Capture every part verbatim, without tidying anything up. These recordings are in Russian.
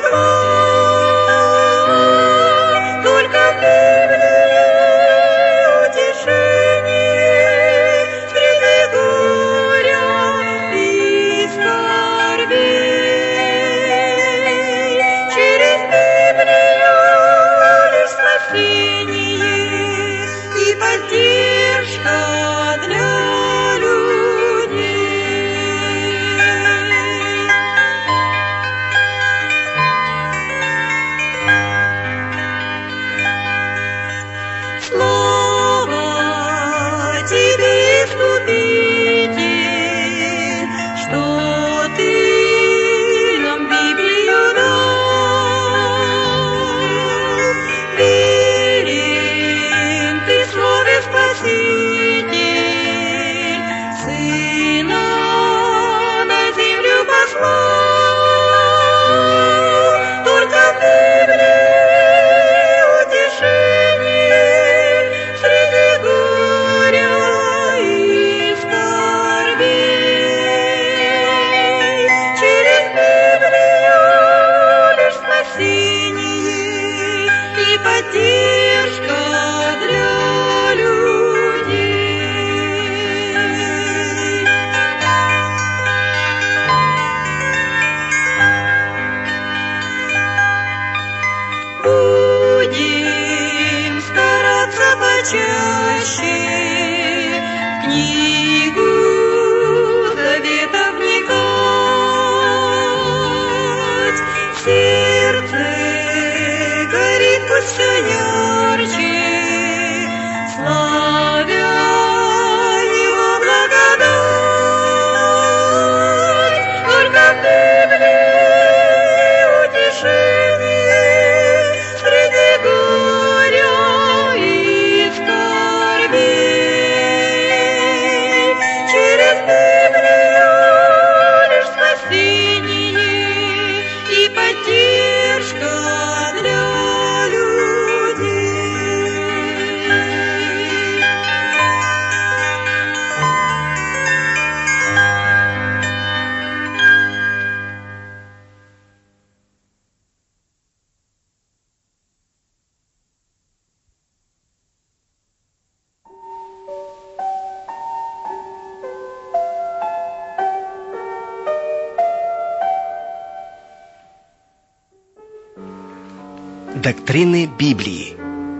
Доктрины Библии.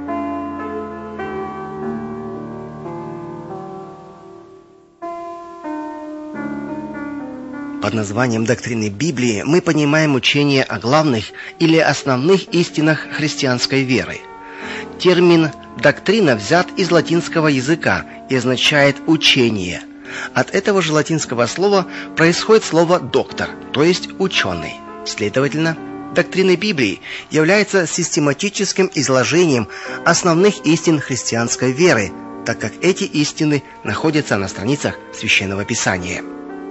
Под названием «Доктрины Библии» мы понимаем учение о главных или основных истинах христианской веры. Термин «доктрина» взят из латинского языка и означает «учение». От этого же латинского слова происходит слово «доктор», то есть «ученый». Следовательно, доктрины Библии являются систематическим изложением основных истин христианской веры, так как эти истины находятся на страницах Священного Писания.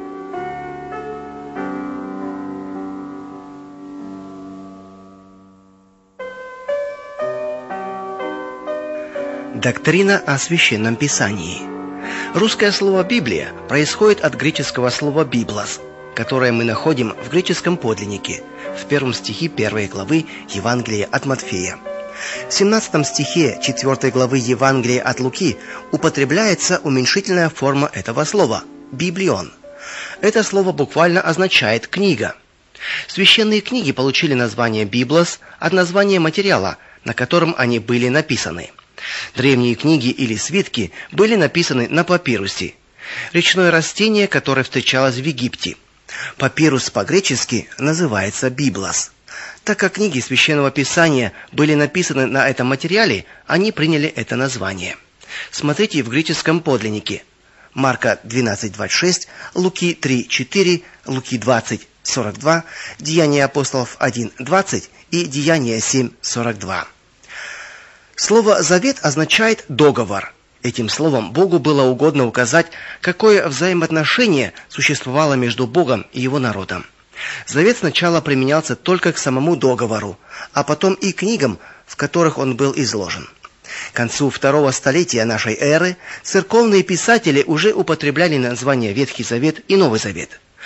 Доктрина о Священном Писании. Русское слово «Библия» происходит от греческого слова «библос», которое мы находим в греческом подлиннике, в первом стихе первой главы Евангелия от Матфея. В семнадцатом стихе четвёртой главы Евангелия от Луки употребляется уменьшительная форма этого слова – «библион». Это слово буквально означает «книга». Священные книги получили название «библос» от названия материала, на котором они были написаны. Древние книги или свитки были написаны на папирусе, речное растение, которое встречалось в Египте. Папирус по-гречески называется «библос». Так как книги Священного Писания были написаны на этом материале, они приняли это название. Смотрите в греческом подлиннике. Марка двенадцать двадцать шесть, Луки три четыре, Луки двадцать сорок два, Деяния апостолов один двадцать и Деяния семь сорок два. Слово «завет» означает «договор». Этим словом Богу было угодно указать, какое взаимоотношение существовало между Богом и его народом. Завет сначала применялся только к самому договору, а потом и книгам, в которых он был изложен. К концу второго столетия нашей эры церковные писатели уже употребляли названия Ветхий Завет и Новый Завет.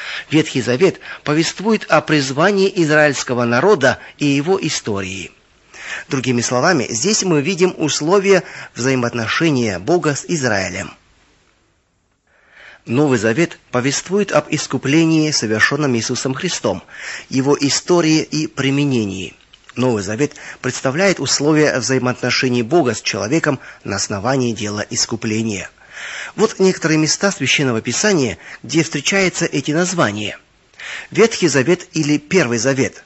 Ветхий Завет повествует о призвании израильского народа и его истории. Другими словами, здесь мы видим условия взаимоотношения Бога с Израилем. Новый Завет повествует об искуплении, совершенном Иисусом Христом, его истории и применении. Новый Завет представляет условия взаимоотношений Бога с человеком на основании дела искупления. Вот некоторые места Священного Писания, где встречаются эти названия. Ветхий Завет или Первый Завет.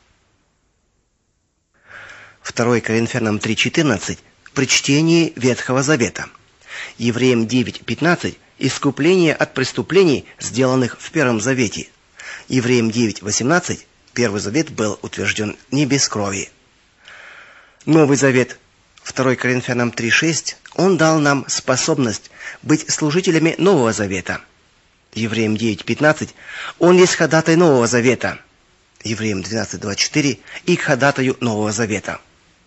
второе Коринфянам три четырнадцать. При чтении Ветхого Завета. Евреям девять пятнадцать. Искупление от преступлений, сделанных в Первом Завете. Евреям девять восемнадцать. Первый Завет был утвержден не без крови. Новый Завет. второе Коринфянам три шесть. Он дал нам способность быть служителями Нового Завета. Евреям девять пятнадцать. Он есть ходатай Нового Завета. Евреям двенадцать двадцать четыре. И к ходатаю Нового Завета.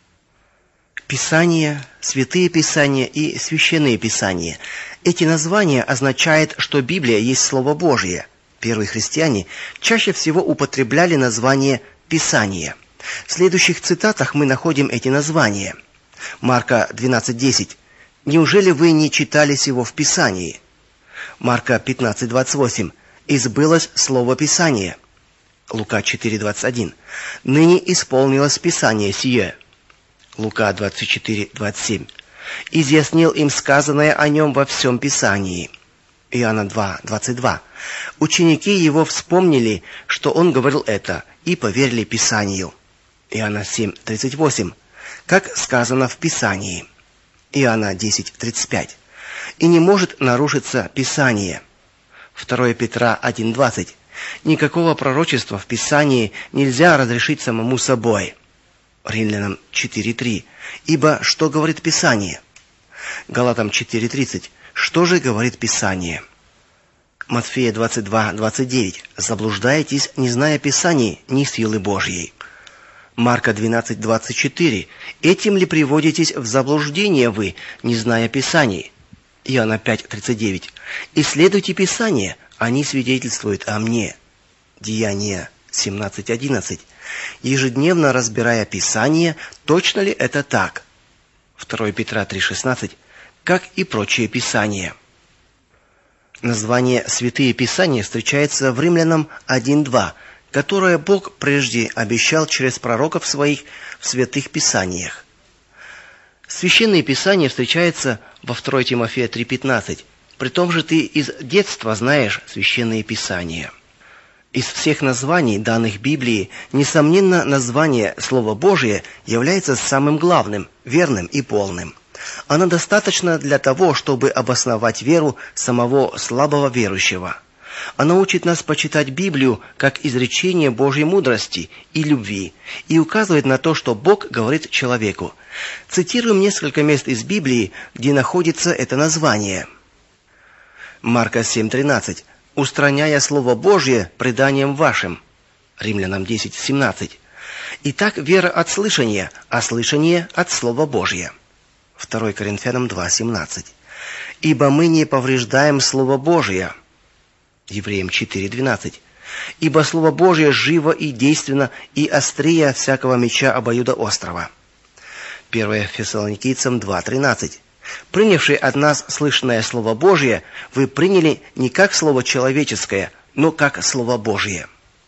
Писание, Святые Писания и Священные Писания. Эти названия означают, что Библия есть Слово Божье. Первые христиане чаще всего употребляли название «Писание». В следующих цитатах мы находим эти названия. Марка двенадцать десять. «Неужели вы не читали сего в Писании?» Марка пятнадцать двадцать восемь. «И сбылось слово Писания». Лука четыре двадцать один. «Ныне исполнилось Писание сие». Лука двадцать четыре двадцать семь. «Изъяснил им сказанное о нем во всем Писании». Иоанна два двадцать два. «Ученики его вспомнили, что он говорил это, и поверили Писанию». Иоанна семь тридцать восемь. «Как сказано в Писании». Иоанна десять тридцать пять. «И не может нарушиться Писание». второе Петра один двадцать. «Никакого пророчества в Писании нельзя разрешить самому собой». Римлянам четыре три. «Ибо что говорит Писание?» Галатам четыре тридцать. «Что же говорит Писание?» Матфея двадцать два двадцать девять. «Заблуждаетесь, не зная Писаний, ни силы Божьей». Марка двенадцать двадцать четыре. «Этим ли приводитесь в заблуждение вы, не зная Писаний?» Иоанна пять тридцать девять. «Исследуйте Писание, они свидетельствуют о мне». Деяния семнадцать одиннадцать. «Ежедневно разбирая Писание, точно ли это так?» второе Петра три шестнадцать. «Как и прочие Писания». Название «Святые Писания» встречается в Римлянам один два, которое Бог прежде обещал через пророков своих в Святых Писаниях. Священные Писания встречаются во второе Тимофея три пятнадцать. «При том же ты из детства знаешь Священные Писания». Из всех названий, данных Библии, несомненно, название Слово Божие является самым главным, верным и полным. Оно достаточно для того, чтобы обосновать веру самого слабого верующего. Оно учит нас почитать Библию как изречение Божьей мудрости и любви и указывает на то, что Бог говорит человеку. Цитируем несколько мест из Библии, где находится это название. Марка семь тринадцать. «Устраняя Слово Божье преданием вашим». Римлянам десять семнадцать. «Итак, вера от слышания, а слышание от Слова Божье». второе Коринфянам два семнадцать. «Ибо мы не повреждаем Слово Божие». Евреям четыре двенадцать. «Ибо Слово Божие живо и действенно, и острее всякого меча обоюдоострого». первое Фессалоникийцам два тринадцать. «Принявшие от нас слышанное Слово Божие, вы приняли не как Слово человеческое, но как Слово Божие».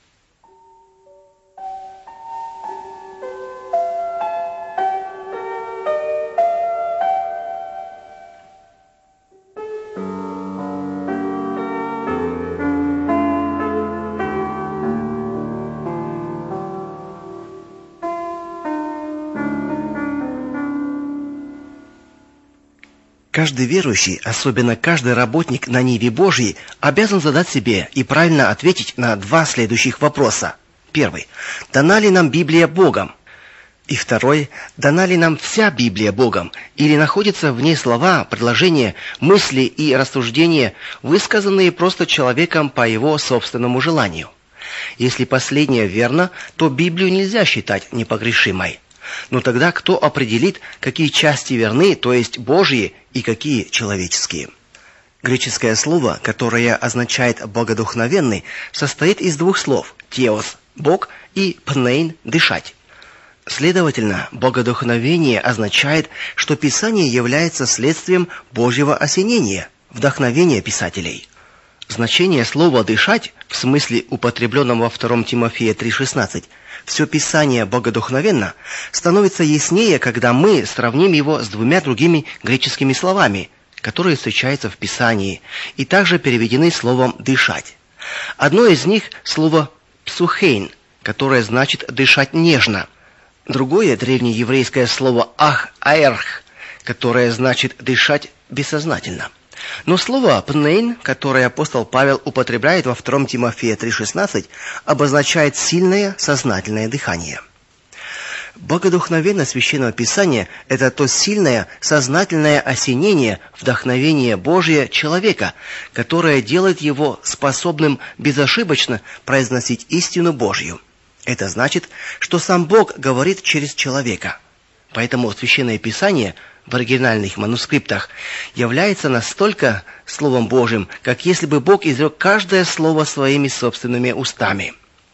Каждый верующий, особенно каждый работник на ниве Божьей, обязан задать себе и правильно ответить на два следующих вопроса. Первый. Дана ли нам Библия Богом? И второй. Дана ли нам вся Библия Богом? Или находятся в ней слова, предложения, мысли и рассуждения, высказанные просто человеком по его собственному желанию? Если последнее верно, то Библию нельзя считать непогрешимой. Но тогда кто определит, какие части верны, то есть Божьи, и какие человеческие? Греческое слово, которое означает «богодухновенный», состоит из двух слов «теос» – «бог» и «пнейн» – «дышать». Следовательно, богодухновение означает, что Писание является следствием Божьего осенения, вдохновения писателей. Значение слова «дышать» в смысле, употребленном во втором Тимофея три шестнадцать, все Писание богодухновенно, становится яснее, когда мы сравним его с двумя другими греческими словами, которые встречаются в Писании и также переведены словом «дышать». Одно из них – слово «псухейн», которое значит «дышать нежно». Другое – древнееврейское слово «ах аэрх», которое значит «дышать бессознательно». Но слово «пнейн», которое апостол Павел употребляет во втором Тимофея три шестнадцать, обозначает сильное сознательное дыхание. Богодухновенность Священного Писания – это то сильное сознательное осенение, вдохновение Божие человека, которое делает его способным безошибочно произносить истину Божью. Это значит, что сам Бог говорит через человека. Поэтому Священное Писание в оригинальных манускриптах является настолько Словом Божьим, как если бы Бог изрек каждое слово своими собственными устами.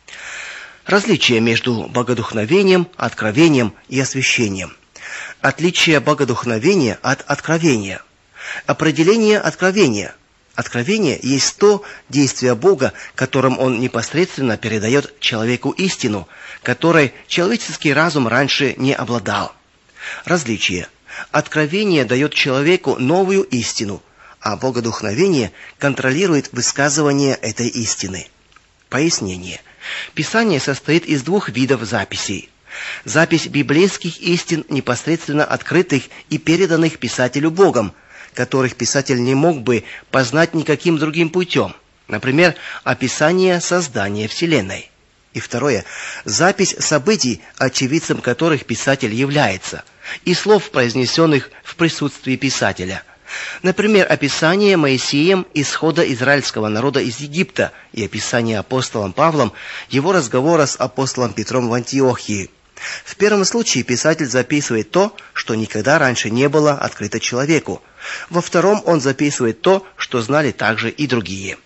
Различие между богодухновением, откровением и освящением. Отличие богодухновения от откровения. Определение откровения. Откровение есть то действие Бога, которым Он непосредственно передает человеку истину, которой человеческий разум раньше не обладал. Различие. Откровение дает человеку новую истину, а богодухновение контролирует высказывание этой истины. Пояснение. Писание состоит из двух видов записей. Запись библейских истин, непосредственно открытых и переданных писателю Богом, которых писатель не мог бы познать никаким другим путем. Например, описание создания Вселенной. И второе – запись событий, очевидцем которых писатель является, и слов, произнесенных в присутствии писателя. Например, описание Моисеем исхода израильского народа из Египта и описание апостолом Павлом его разговора с апостолом Петром в Антиохии. В первом случае писатель записывает то, что никогда раньше не было открыто человеку. Во втором он записывает то, что знали также и другие.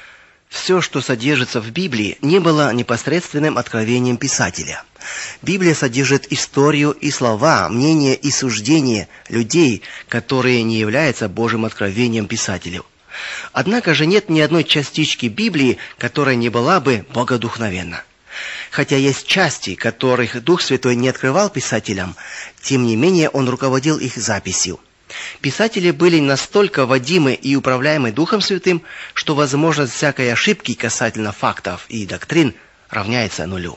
Все, что содержится в Библии, не было непосредственным откровением писателя. Библия содержит историю и слова, мнения и суждения людей, которые не являются Божьим откровением писателю. Однако же нет ни одной частички Библии, которая не была бы богодухновенна. Хотя есть части, которых Дух Святой не открывал писателям, тем не менее Он руководил их записью. Писатели были настолько водимы и управляемы Духом Святым, что возможность всякой ошибки касательно фактов и доктрин равняется нулю.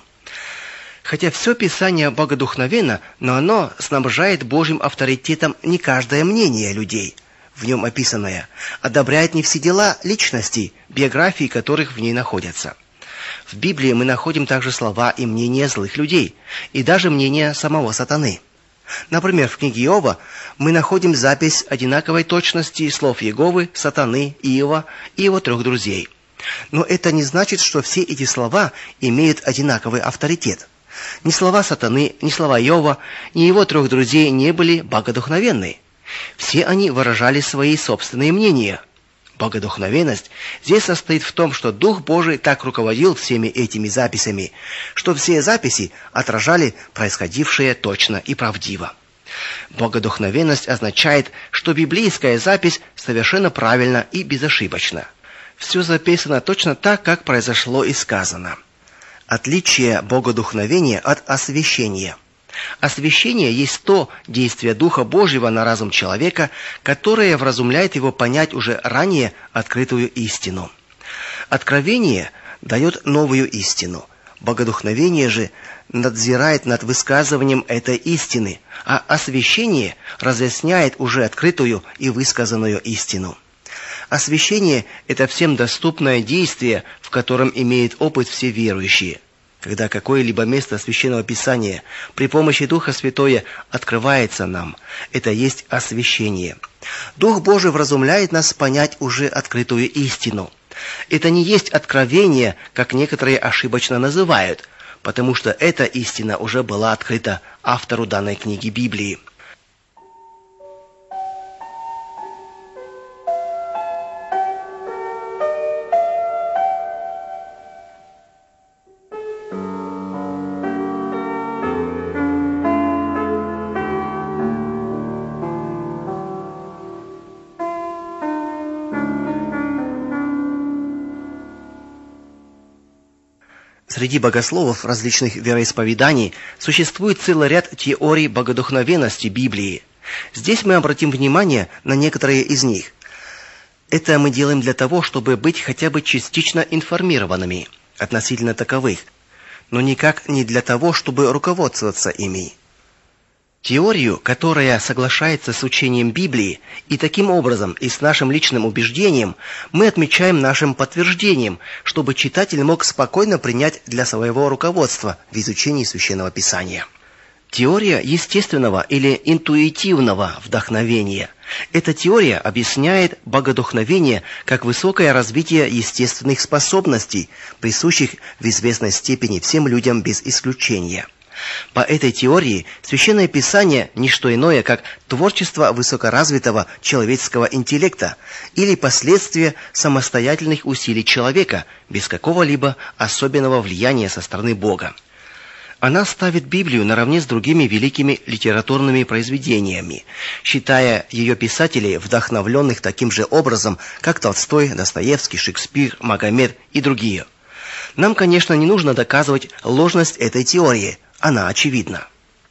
Хотя все Писание богодухновенно, но оно снабжает Божьим авторитетом не каждое мнение людей, в нем описанное, одобряет не все дела личностей, биографии которых в ней находятся. В Библии мы находим также слова и мнения злых людей, и даже мнения самого сатаны. Например, в книге Иова мы находим запись одинаковой точности слов Иеговы, сатаны, Иова и его трех друзей. Но это не значит, что все эти слова имеют одинаковый авторитет. Ни слова сатаны, ни слова Иова, ни его трех друзей не были богодухновенны. Все они выражали свои собственные мнения. Богодухновенность здесь состоит в том, что Дух Божий так руководил всеми этими записями, что все записи отражали происходившее точно и правдиво. Богодухновенность означает, что библейская запись совершенно правильна и безошибочна. Все записано точно так, как произошло и сказано. Отличие богодухновения от освящения. Освящение есть то действие Духа Божьего на разум человека, которое вразумляет его понять уже ранее открытую истину. Откровение дает новую истину. Богодухновение же надзирает над высказыванием этой истины, а освящение разъясняет уже открытую и высказанную истину. Освящение – это всем доступное действие, в котором имеют опыт все верующие. Когда какое-либо место Священного Писания при помощи Духа Святого открывается нам, это есть освящение. Дух Божий вразумляет нас понять уже открытую истину. Это не есть откровение, как некоторые ошибочно называют, потому что эта истина уже была открыта автору данной книги Библии. Среди богословов различных вероисповеданий существует целый ряд теорий богодухновенности Библии. Здесь мы обратим внимание на некоторые из них. Это мы делаем для того, чтобы быть хотя бы частично информированными относительно таковых, но никак не для того, чтобы руководствоваться ими. Теорию, которая соглашается с учением Библии и таким образом и с нашим личным убеждением, мы отмечаем нашим подтверждением, чтобы читатель мог спокойно принять для своего руководства в изучении Священного Писания. Теория естественного или интуитивного вдохновения. Эта теория объясняет богодухновение как высокое развитие естественных способностей, присущих в известной степени всем людям без исключения. По этой теории Священное Писание – не что иное, как творчество высокоразвитого человеческого интеллекта или последствия самостоятельных усилий человека без какого-либо особенного влияния со стороны Бога. Она ставит Библию наравне с другими великими литературными произведениями, считая ее писателей вдохновленных таким же образом, как Толстой, Достоевский, Шекспир, Магомед и другие. Нам, конечно, не нужно доказывать ложность этой теории. Она очевидна.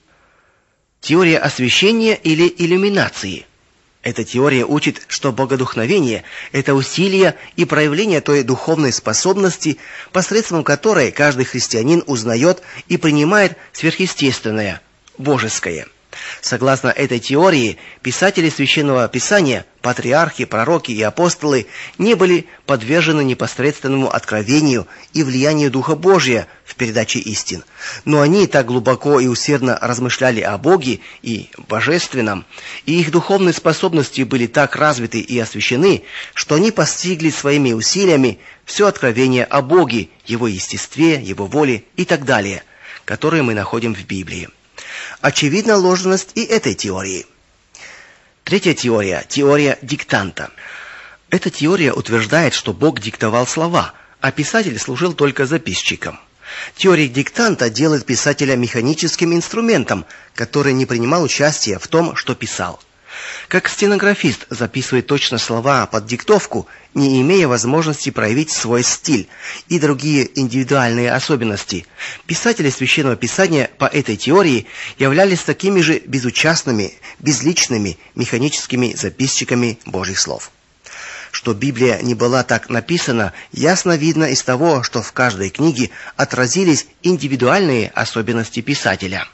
Теория освящения или иллюминации. Эта теория учит, что богодухновение – это усилие и проявление той духовной способности, посредством которой каждый христианин узнает и принимает сверхъестественное, божеское. Согласно этой теории, писатели Священного Писания, патриархи, пророки и апостолы не были подвержены непосредственному откровению и влиянию Духа Божия в передаче истин. Но они так глубоко и усердно размышляли о Боге и Божественном, и их духовные способности были так развиты и освящены, что они постигли своими усилиями все откровение о Боге, Его естестве, Его воле и так далее, которые мы находим в Библии. Очевидна ложность и этой теории. Третья теория – теория диктанта. Эта теория утверждает, что Бог диктовал слова, а писатель служил только записчиком. Теория диктанта делает писателя механическим инструментом, который не принимал участия в том, что писал. Как стенографист записывает точно слова под диктовку, не имея возможности проявить свой стиль и другие индивидуальные особенности, писатели Священного Писания по этой теории являлись такими же безучастными, безличными, механическими записчиками Божьих слов. Что Библия не была так написана, ясно видно из того, что в каждой книге отразились индивидуальные особенности писателя.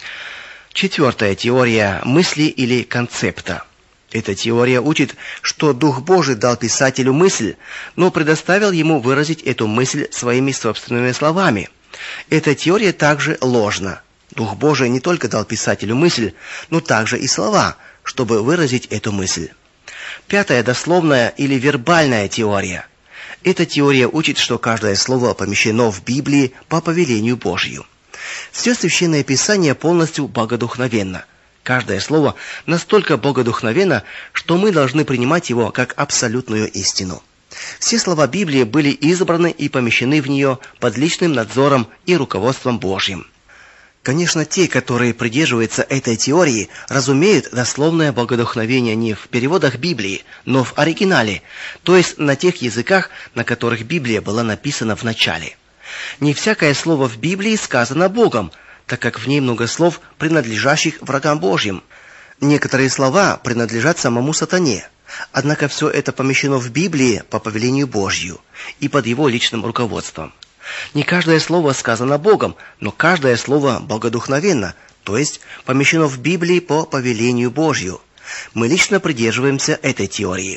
Четвертая теория мысли или концепта. Эта теория учит, что Дух Божий дал писателю мысль, но предоставил ему выразить эту мысль своими собственными словами. Эта теория также ложна. Дух Божий не только дал писателю мысль, но также и слова, чтобы выразить эту мысль. Пятая дословная или вербальная теория. Эта теория учит, что каждое слово помещено в Библии по повелению Божью. Все Священное Писание полностью богодухновенно. Каждое слово настолько богодухновенно, что мы должны принимать его как абсолютную истину. Все слова Библии были избраны и помещены в нее под личным надзором и руководством Божьим. Конечно, те, которые придерживаются этой теории, разумеют дословное богодухновение не в переводах Библии, но в оригинале, то есть на тех языках, на которых Библия была написана в начале. Не всякое слово в Библии сказано Богом, так как в ней много слов, принадлежащих врагам Божьим. Некоторые слова принадлежат самому сатане. Однако все это помещено в Библии по повелению Божью и под его личным руководством. Не каждое слово сказано Богом, но каждое слово богодухновенно, то есть помещено в Библии по повелению Божью. Мы лично придерживаемся этой теории.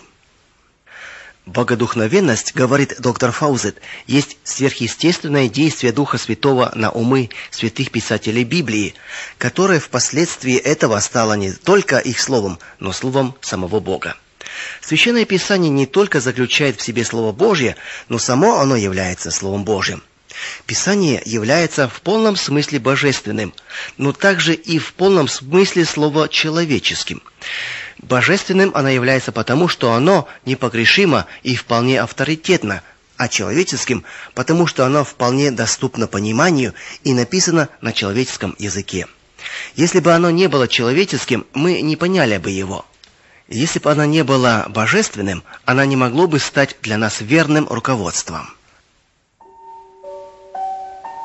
Богодухновенность, говорит доктор Фаузет, есть сверхъестественное действие Духа Святого на умы святых писателей Библии, которое впоследствии этого стало не только их словом, но словом самого Бога. Священное Писание не только заключает в себе Слово Божье, но само оно является Словом Божьим. Писание является в полном смысле божественным, но также и в полном смысле слова человеческим. Божественным оно является потому, что оно непогрешимо и вполне авторитетно, а человеческим, потому что оно вполне доступно пониманию и написано на человеческом языке. Если бы оно не было человеческим, мы не поняли бы его. Если бы оно не было божественным, оно не могло бы стать для нас верным руководством.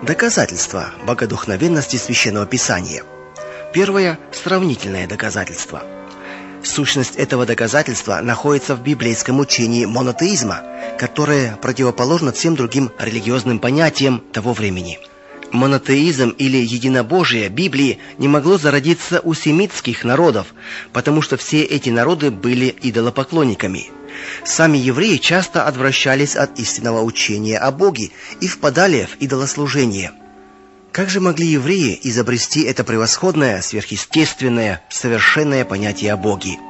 Доказательства богодухновенности Священного Писания. Первое – сравнительное доказательство. Сущность этого доказательства находится в библейском учении монотеизма, которое противоположно всем другим религиозным понятиям того времени. Монотеизм или единобожие Библии не могло зародиться у семитских народов, потому что все эти народы были идолопоклонниками. Сами евреи часто отвращались от истинного учения о Боге и впадали в идолослужение. Как же могли евреи изобрести это превосходное, сверхъестественное, совершенное понятие о Боге?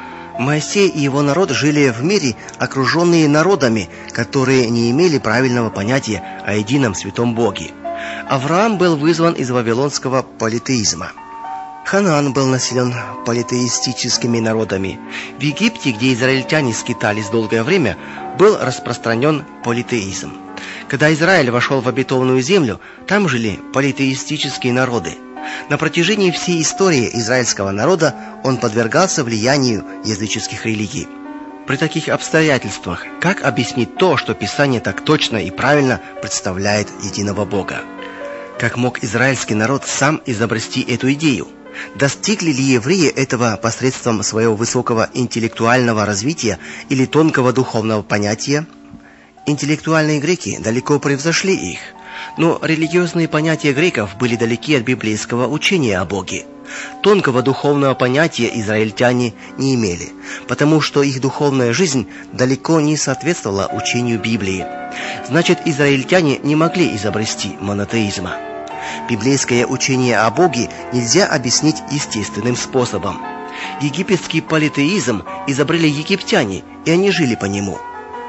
Моисей и его народ жили в мире, окруженные народами, которые не имели правильного понятия о едином святом Боге. Авраам был вызван из вавилонского политеизма. Ханаан был населен политеистическими народами. В Египте, где израильтяне скитались долгое время, был распространен политеизм. Когда Израиль вошел в обетованную землю, там жили политеистические народы. На протяжении всей истории израильского народа он подвергался влиянию языческих религий. При таких обстоятельствах, как объяснить то, что Писание так точно и правильно представляет единого Бога? Как мог израильский народ сам изобрести эту идею? Достигли ли евреи этого посредством своего высокого интеллектуального развития или тонкого духовного понятия? Интеллектуальные греки далеко превзошли их, но религиозные понятия греков были далеки от библейского учения о Боге. Тонкого духовного понятия израильтяне не имели, потому что их духовная жизнь далеко не соответствовала учению Библии. Значит, израильтяне не могли изобрести монотеизма. Библейское учение о Боге нельзя объяснить естественным способом. Египетский политеизм изобрели египтяне, и они жили по нему.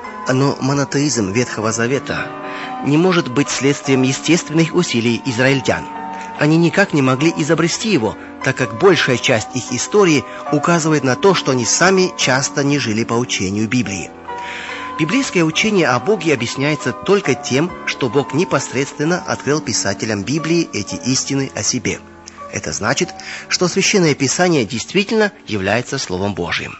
Но монотеизм Ветхого Завета не может быть следствием естественных усилий израильтян. Они никак не могли изобрести его, так как большая часть их истории указывает на то, что они сами часто не жили по учению Библии. Библейское учение о Боге объясняется только тем, что Бог непосредственно открыл писателям Библии эти истины о себе. Это значит, что Священное Писание действительно является Словом Божьим.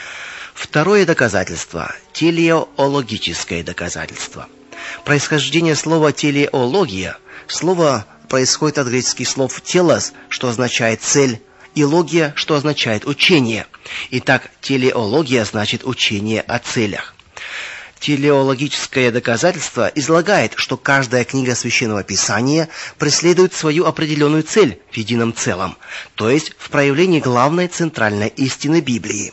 Второе доказательство – телеологическое доказательство. Происхождение слова «телеология» слово происходит от греческих слов «телос», что означает «цель», и «логия», что означает «учение». Итак, телеология значит «учение о целях». Телеологическое доказательство излагает, что каждая книга Священного Писания преследует свою определенную цель в едином целом, то есть в проявлении главной центральной истины Библии.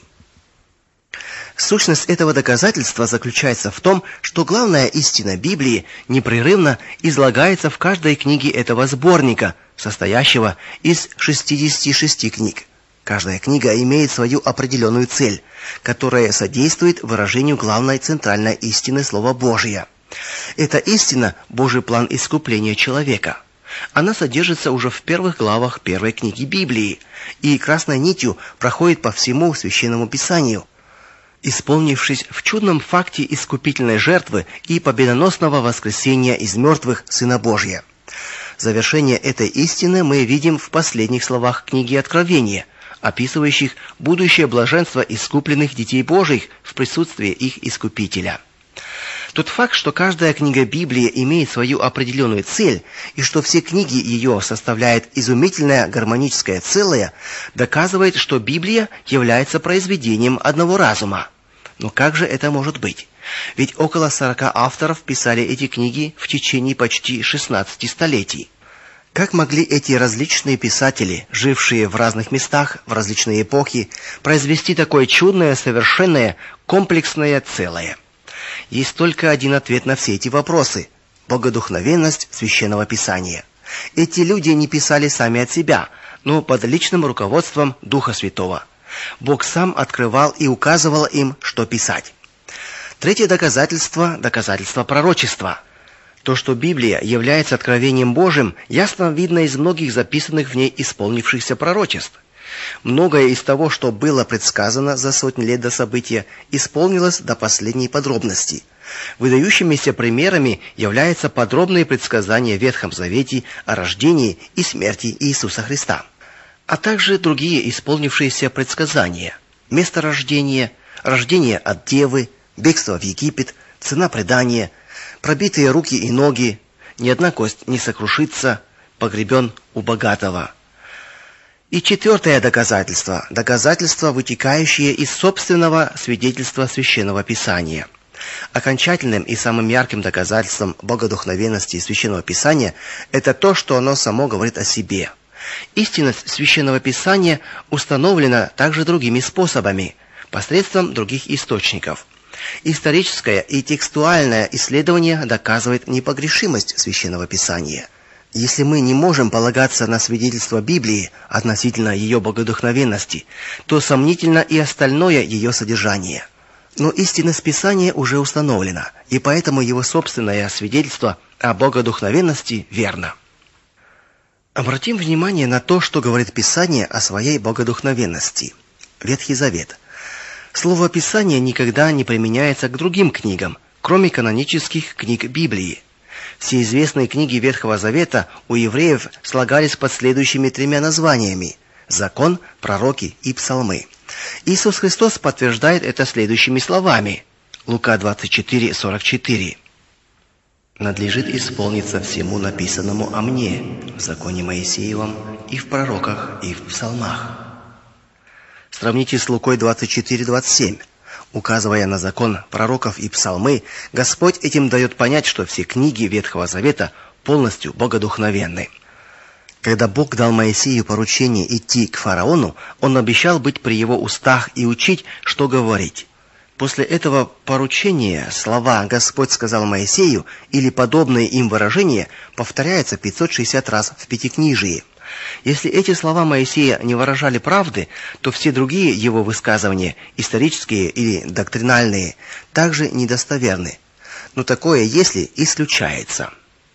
Сущность этого доказательства заключается в том, что главная истина Библии непрерывно излагается в каждой книге этого сборника, состоящего из шестидесяти шести книг. Каждая книга имеет свою определенную цель, которая содействует выражению главной центральной истины Слова Божия. Эта истина – Божий план искупления человека. Она содержится уже в первых главах первой книги Библии и красной нитью проходит по всему Священному Писанию, исполнившись в чудном факте искупительной жертвы и победоносного воскресения из мертвых Сына Божия. Завершение этой истины мы видим в последних словах книги Откровения, описывающих будущее блаженство искупленных детей Божьих в присутствии их Искупителя. Тот факт, что каждая книга Библии имеет свою определенную цель, и что все книги ее составляет изумительное гармоническое целое, доказывает, что Библия является произведением одного разума. Но как же это может быть? Ведь около сорока авторов писали эти книги в течение почти шестнадцати столетий. Как могли эти различные писатели, жившие в разных местах, в различные эпохи, произвести такое чудное, совершенное, комплексное целое? Есть только один ответ на все эти вопросы – богодухновенность Священного Писания. Эти люди не писали сами от себя, но под личным руководством Духа Святого. Бог сам открывал и указывал им, что писать. Третье доказательство – доказательство пророчества. То, что Библия является откровением Божьим, ясно видно из многих записанных в ней исполнившихся пророчеств. Многое из того, что было предсказано за сотни лет до события, исполнилось до последней подробности. Выдающимися примерами являются подробные предсказания в Ветхом Завете о рождении и смерти Иисуса Христа, а также другие исполнившиеся предсказания: место рождения, рождение от девы, бегство в Египет, цена предания, пробитые руки и ноги, ни одна кость не сокрушится, погребен у богатого. И четвертое доказательство – доказательство, вытекающее из собственного свидетельства Священного Писания. Окончательным и самым ярким доказательством богодухновенности Священного Писания – это то, что оно само говорит о себе. Истинность Священного Писания установлена также другими способами, посредством других источников. Историческое и текстуальное исследование доказывает непогрешимость Священного Писания. Если мы не можем полагаться на свидетельство Библии относительно ее богодухновенности, то сомнительно и остальное ее содержание. Но истинность Писания уже установлена, и поэтому его собственное свидетельство о богодухновенности верно. Обратим внимание на то, что говорит Писание о своей богодухновенности. Ветхий Завет. Слово Писание никогда не применяется к другим книгам, кроме канонических книг Библии. Все известные книги Ветхого Завета у евреев слагались под следующими тремя названиями – Закон, Пророки и Псалмы. Иисус Христос подтверждает это следующими словами. Лука двадцать четыре сорок четыре. «Надлежит исполниться всему написанному о мне в законе Моисеевом и в пророках, и в псалмах». Сравните с Лукой двадцать четыре двадцать семь. Указывая на закон пророков и псалмы, Господь этим дает понять, что все книги Ветхого Завета полностью богодухновенны. Когда Бог дал Моисею поручение идти к фараону, он обещал быть при его устах и учить, что говорить. После этого поручения слова «Господь сказал Моисею» или подобные им выражения повторяются пятьсот шестьдесят раз в Пятикнижии. Если эти слова Моисея не выражали правды, то все другие его высказывания, исторические или доктринальные, также недостоверны. Но такое «если» исключается.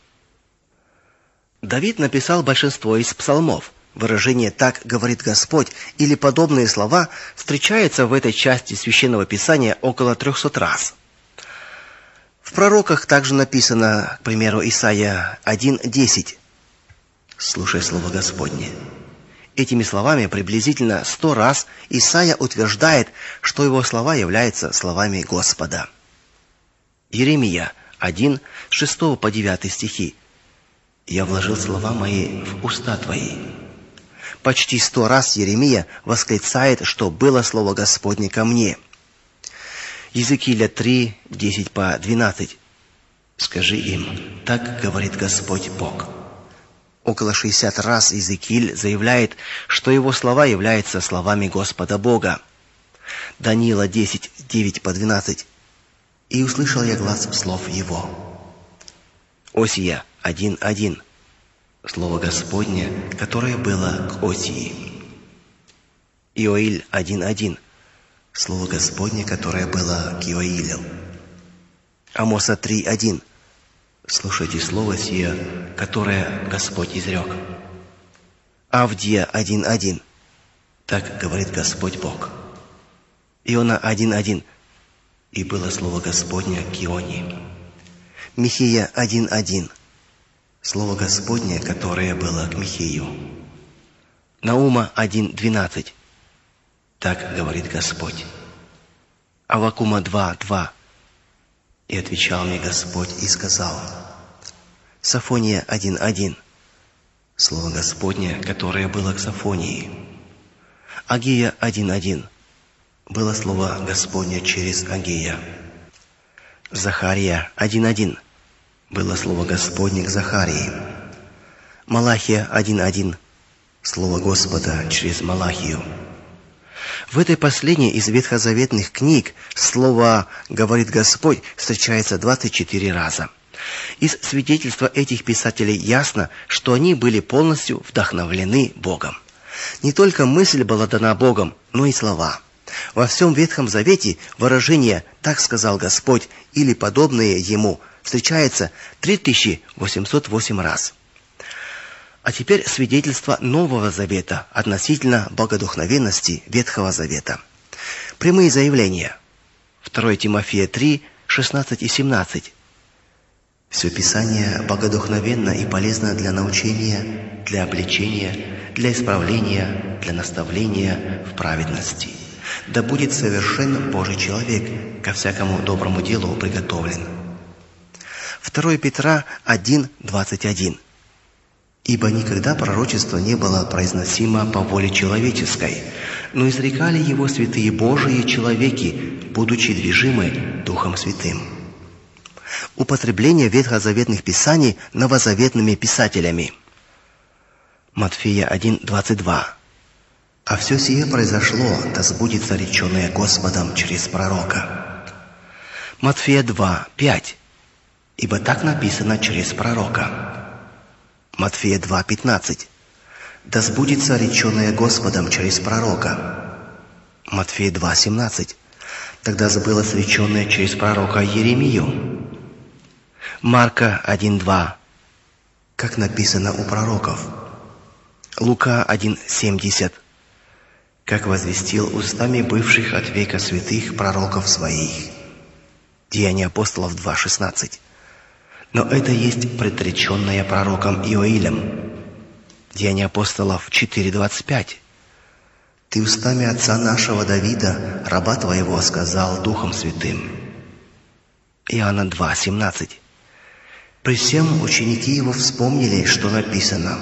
Давид написал большинство из псалмов. Выражение «так говорит Господь» или подобные слова встречаются в этой части Священного Писания около трехсот раз. В пророках также написано, к примеру, Исайя один десять. «Слушай слово Господне». Этими словами приблизительно сто раз Исайя утверждает, что его слова являются словами Господа. Иеремия один, с шестого по девятый стихи. «Я вложил слова мои в уста твои». Почти сто раз Иеремия восклицает, что было слово Господне ко мне. Иезекииля три, десять по двенадцать. «Скажи им, так говорит Господь Бог». Около шестьдесят раз Иезекииль заявляет, что его слова являются словами Господа Бога. Даниила десять, девять по двенадцать. «И услышал я глас слов его». Осия один один. Слово Господне, которое было к Осии. Иоиль один один. Слово Господне, которое было к Иоилю. Амоса три один. Слушайте слово сие, которое Господь изрек. Авдия один один. Так говорит Господь Бог. Иона один один. И было слово Господне к Ионе. Михея один один. Слово Господне, которое было к Михею. Наума один двенадцать. Так говорит Господь. Аввакума два два. И отвечал мне Господь и сказал. Софония один один. Слово Господне, которое было к Софонии. Агея один один. Было слово Господне через Агея. Захария один один. Было слово Господне к Захарии. Малахия один один. Слово Господа через Малахию. В этой последней из ветхозаветных книг слово «говорит Господь» встречается двадцать четыре раза. Из свидетельства этих писателей ясно, что они были полностью вдохновлены Богом. Не только мысль была дана Богом, но и слова. Во всем Ветхом Завете выражение «так сказал Господь» или подобные ему встречается три тысячи восемьсот восемь раз. А теперь свидетельство Нового Завета относительно богодухновенности Ветхого Завета. Прямые заявления. второе Тимофея три, шестнадцать и семнадцать. «Все Писание богодухновенно и полезно для научения, для обличения, для исправления, для наставления в праведности. Да будет совершен Божий человек, ко всякому доброму делу приготовлен». второе Петра один, двадцать один. «Ибо никогда пророчество не было произносимо по воле человеческой, но изрекали его святые Божии человеки, будучи движимы Духом Святым». Употребление ветхозаветных писаний новозаветными писателями. Матфея один, двадцать два. «А все сие произошло, да сбудется реченное Господом через пророка». Матфея два, пять. «Ибо так написано через пророка». Матфея два, пятнадцать. «Да сбудется реченное Господом через пророка». Матфея два, семнадцать. «Тогда сбылось реченное через пророка Еремию». Марка один, два. «Как написано у пророков». Лука один, семьдесят. «Как возвестил устами бывших от века святых пророков своих». Деяния апостолов два, шестнадцать. «Но это есть предреченное пророком Иоилем». Деяния апостолов четыре, двадцать пять. «Ты устами отца нашего Давида, раба твоего, сказал Духом Святым». Иоанна два, семнадцать. «При всем ученики его вспомнили, что написано».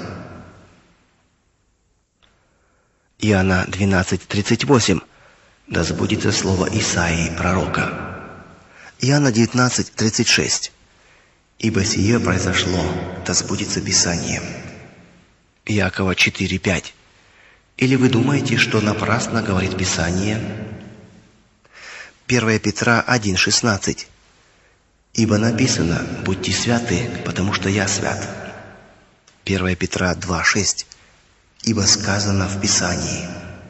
Иоанна двенадцать, тридцать восемь. «Да сбудется слово Исаии, пророка». Иоанна девятнадцать, тридцать шесть. «Ибо сие произошло, да сбудется Писание». Иакова четыре, пять. «Или вы думаете, что напрасно говорит Писание?» первое Петра один, шестнадцать. «Ибо написано, будьте святы, потому что я свят». первое Петра два, шесть. «Ибо сказано в Писании».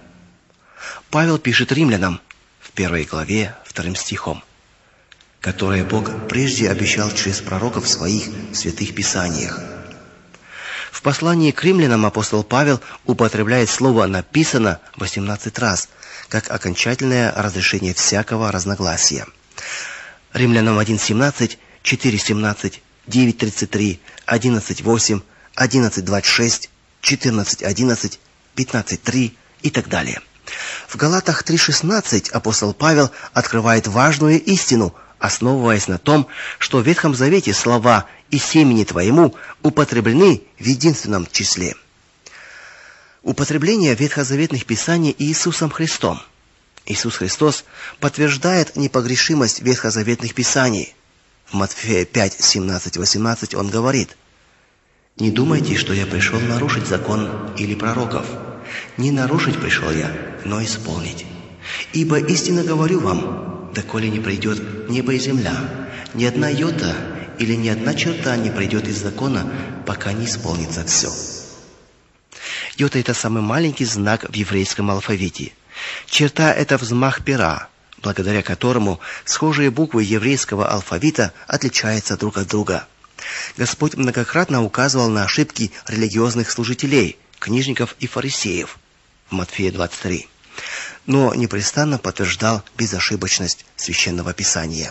Павел пишет римлянам в первой главе, вторым стихом, «которое Бог прежде обещал через пророков своих в святых Писаниях». В послании к римлянам апостол Павел употребляет слово «написано» восемнадцать раз, как окончательное разрешение всякого разногласия. Римлянам один, семнадцать, четыре, семнадцать, девять, тридцать три, одиннадцать, восемь, одиннадцать, двадцать шесть, четырнадцать, одиннадцать, пятнадцать, три и так далее. В Галатах три, шестнадцать апостол Павел открывает важную истину, основываясь на том, что в Ветхом Завете слова «и семени твоему» употреблены в единственном числе. Употребление ветхозаветных писаний Иисусом Христом. Иисус Христос подтверждает непогрешимость ветхозаветных писаний. В Матфея пять, семнадцать, восемнадцать он говорит: «Не думайте, что я пришел нарушить закон или пророков. Не нарушить пришел я, но исполнить. Ибо истинно говорю вам, доколе не придет небо и земля, ни одна йота или ни одна черта не придет из закона, пока не исполнится все». Йота – это самый маленький знак в еврейском алфавите. Черта – это взмах пера, благодаря которому схожие буквы еврейского алфавита отличаются друг от друга. Господь многократно указывал на ошибки религиозных служителей, книжников и фарисеев в Матфея двадцать три, но непрестанно подтверждал безошибочность Священного Писания.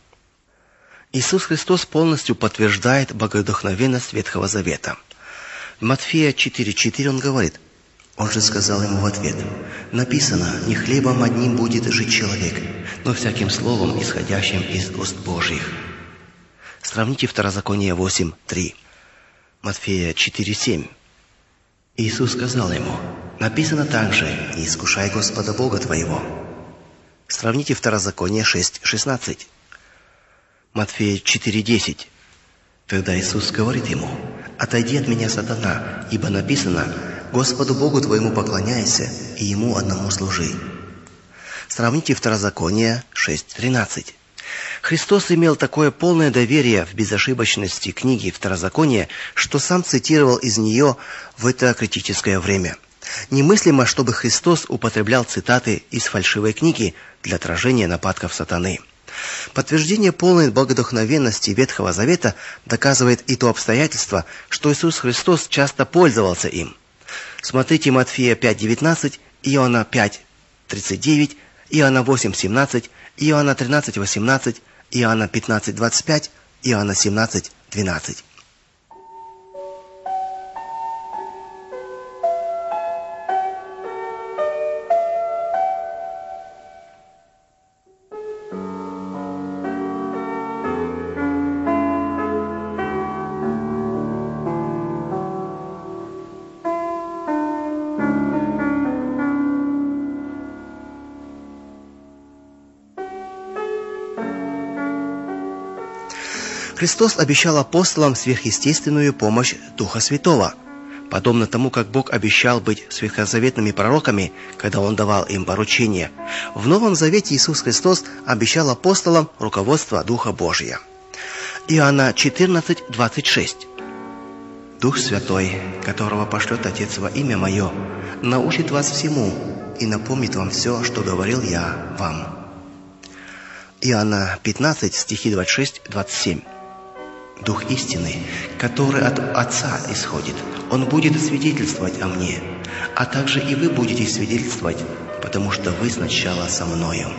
Иисус Христос полностью подтверждает богодухновенность Ветхого Завета. В Матфея четыре, четыре он говорит: «Он же сказал ему в ответ: написано, не хлебом одним будет жить человек, но всяким словом, исходящим из уст Божьих». Сравните Второзаконие восемь, три. Матфея четыре, семь. Иисус сказал ему: написано также: не искушай Господа Бога твоего. Сравните Второзаконие шесть, шестнадцать. Матфея четыре, десять. Тогда Иисус говорит ему: отойди от меня, сатана, ибо написано: Господу Богу твоему поклоняйся и Ему одному служи. Сравните Второзаконие шесть, тринадцать. Христос имел такое полное доверие в безошибочности книги Второзакония, что сам цитировал из нее в это критическое время. Немыслимо, чтобы Христос употреблял цитаты из фальшивой книги для отражения нападков сатаны. Подтверждение полной богодухновенности Ветхого Завета доказывает и то обстоятельство, что Иисус Христос часто пользовался им. Смотрите Матфея пять, девятнадцать, Иоанна пять, тридцать девять, Иоанна восемь, семнадцать, Иоанна тринадцать, восемнадцать, Иоанна пятнадцать, двадцать пять, Иоанна семнадцать, двенадцать. Христос обещал апостолам сверхъестественную помощь Духа Святого, подобно тому, как Бог обещал быть светхозаветными пророками, когда Он давал им поручения. В Новом Завете Иисус Христос обещал апостолам руководство Духа Божия. Иоанна четырнадцать, двадцать шесть. «Дух Святой, которого пошлет Отец во имя Мое, научит вас всему и напомнит вам все, что говорил Я вам». Иоанна пятнадцать, стихи двадцать шесть, двадцать семь. «Дух истины, который от Отца исходит, Он будет свидетельствовать о Мне, а также и вы будете свидетельствовать, потому что вы сначала со Мною».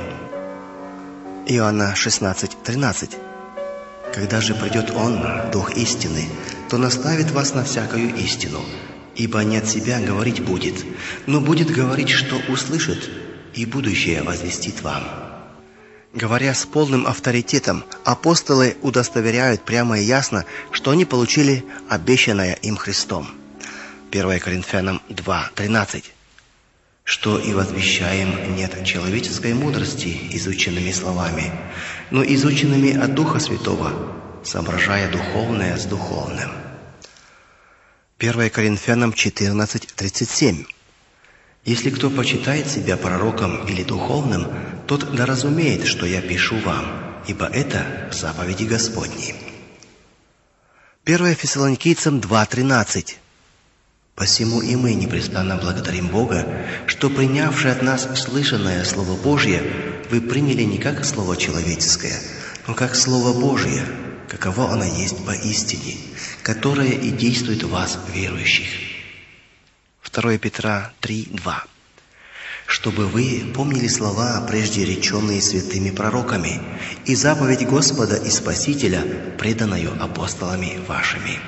Иоанна шестнадцать, тринадцать. «Когда же придет Он, Дух истины, то наставит вас на всякую истину, ибо не от себя говорить будет, но будет говорить, что услышит, и будущее возвестит вам». Говоря с полным авторитетом, апостолы удостоверяют прямо и ясно, что они получили обещанное им Христом. первое Коринфянам два, тринадцать. «Что и возвещаем не от человеческой мудрости изученными словами, но изученными от Духа Святого, соображая духовное с духовным». первое Коринфянам четырнадцать, тридцать семь. «Если кто почитает себя пророком или духовным, тот да разумеет, что я пишу вам, ибо это заповеди Господни». первое Фессалоникийцам два, тринадцать. «Посему и мы непрестанно благодарим Бога, что, принявши от нас слышанное Слово Божье, вы приняли не как Слово человеческое, но как Слово Божье, каково оно есть поистине, которое и действует в вас, верующих». второе Петра три, два. «Чтобы вы помнили слова, прежде реченные святыми пророками, и заповедь Господа и Спасителя, преданную апостолами вашими».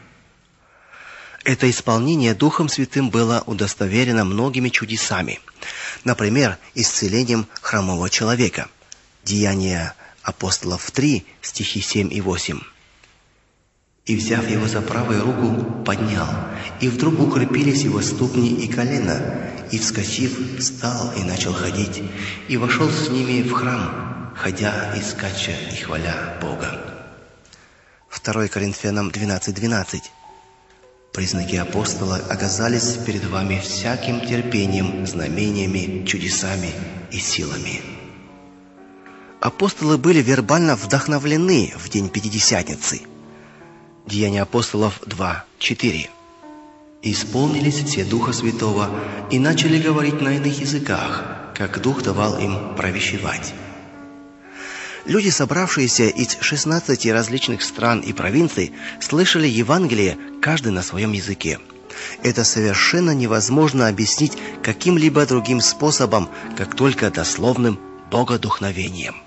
Это исполнение Духом Святым было удостоверено многими чудесами. Например, исцелением хромого человека. Деяния апостолов три, стихи семь и восемь. «И, взяв его за правую руку, поднял, и вдруг укрепились его ступни и колено, и, вскочив, встал и начал ходить, и вошел с ними в храм, ходя и скача и хваля Бога». второе Коринфянам двенадцать, двенадцать. «Признаки апостола оказались перед вами всяким терпением, знамениями, чудесами и силами». Апостолы были вербально вдохновлены в день Пятидесятницы. Деяния апостолов два, четыре. «Исполнились все Духа Святого и начали говорить на иных языках, как Дух давал им провещевать». Люди, собравшиеся из шестнадцати различных стран и провинций, слышали Евангелие, каждый на своем языке. Это совершенно невозможно объяснить каким-либо другим способом, как только дословным богодухновением.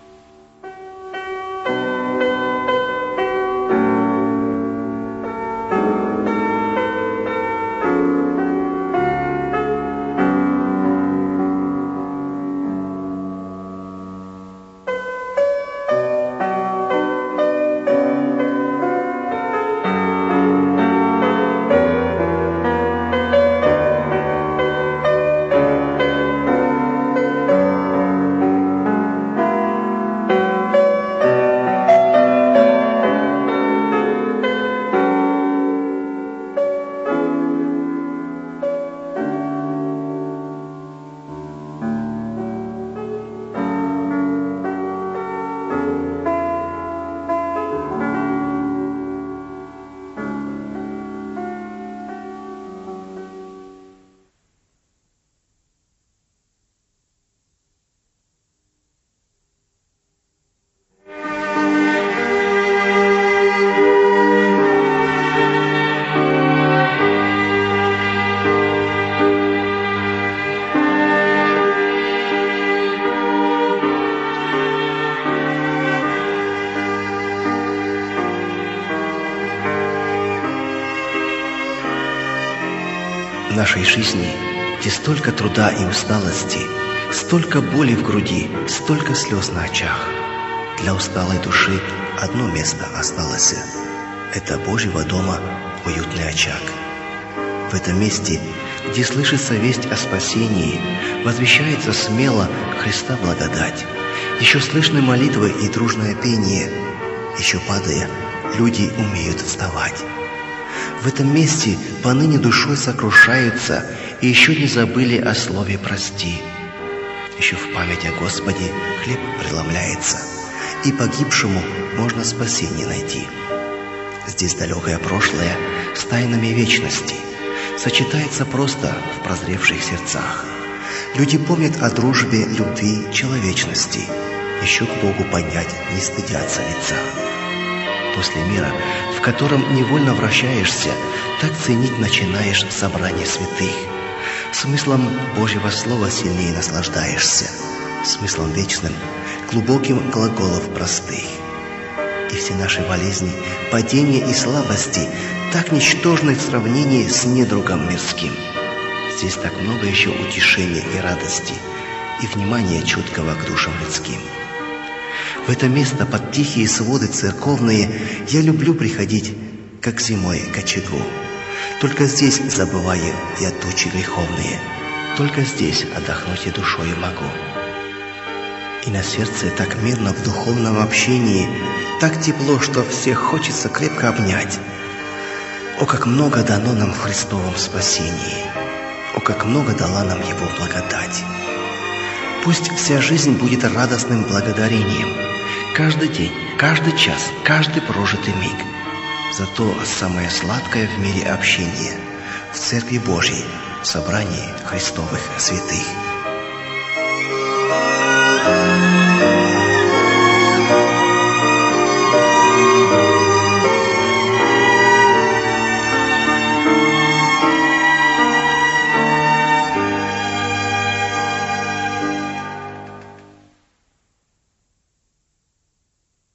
В нашей жизни, где столько труда и усталости, столько боли в груди, столько слез на очах, для усталой души одно место осталось – это Божьего дома уютный очаг. В этом месте, где слышится весть о спасении, возвещается смело Христа благодать, еще слышны молитвы и дружное пение, еще падая, люди умеют вставать. В этом месте поныне душой сокрушаются и еще не забыли о слове «прости». Еще в память о Господе хлеб преломляется, и погибшему можно спасение найти. Здесь далекое прошлое с тайнами вечности сочетается просто в прозревших сердцах. Люди помнят о дружбе, любви, человечности. Еще к Богу поднять не стыдятся лица. После мира, в котором невольно вращаешься, так ценить начинаешь собрание святых. Смыслом Божьего Слова сильнее наслаждаешься, смыслом вечным, глубоким глаголов простых. И все наши болезни, падения и слабости так ничтожны в сравнении с недругом мирским. Здесь так много еще утешения и радости, и внимания чуткого к душам людским. В это место под тихие своды церковные я люблю приходить, как зимой к очагу. Только здесь забываю я тучи греховные, только здесь отдохнуть и душою могу. И на сердце так мирно в духовном общении, так тепло, что всех хочется крепко обнять. О, как много дано нам в Христовом спасении! О, как много дала нам Его благодать! Пусть вся жизнь будет радостным благодарением. Каждый день, каждый час, каждый прожитый миг. Зато самое сладкое в мире общение в Церкви Божьей, в собрании Христовых святых.